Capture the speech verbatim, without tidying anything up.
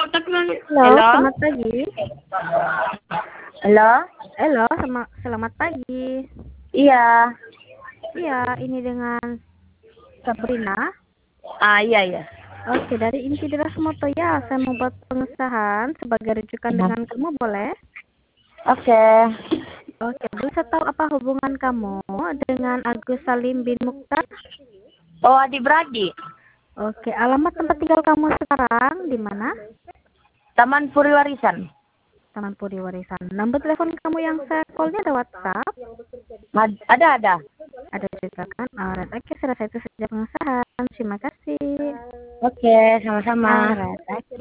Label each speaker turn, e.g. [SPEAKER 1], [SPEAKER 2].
[SPEAKER 1] Halo,
[SPEAKER 2] Halo?
[SPEAKER 1] selamat pagi.
[SPEAKER 2] Halo?
[SPEAKER 1] Halo, sema- selamat pagi.
[SPEAKER 2] Iya.
[SPEAKER 1] Iya, ini dengan Sabrina.
[SPEAKER 2] Ah, iya, iya.
[SPEAKER 1] Oke, dari Inti Deras Moto ya, saya membuat pengesahan sebagai rujukan
[SPEAKER 2] Nah.
[SPEAKER 1] dengan kamu, boleh?
[SPEAKER 2] Oke.
[SPEAKER 1] Oke, bisa tahu apa hubungan kamu dengan Agus Salim bin Mukhtar?
[SPEAKER 2] Oh, adik-beradik.
[SPEAKER 1] Oke, alamat tempat tinggal kamu sekarang di mana?
[SPEAKER 2] Taman Puri Warisan.
[SPEAKER 1] Taman Puri Warisan. Nomor telepon kamu yang saya call-nya ada WhatsApp?
[SPEAKER 2] Ad- ada, ada.
[SPEAKER 1] Ada juga kan? Alright, oke, sudah saya itu saja pengesahan. Terima kasih.
[SPEAKER 2] Oke, sama-sama.
[SPEAKER 1] Alright, oke.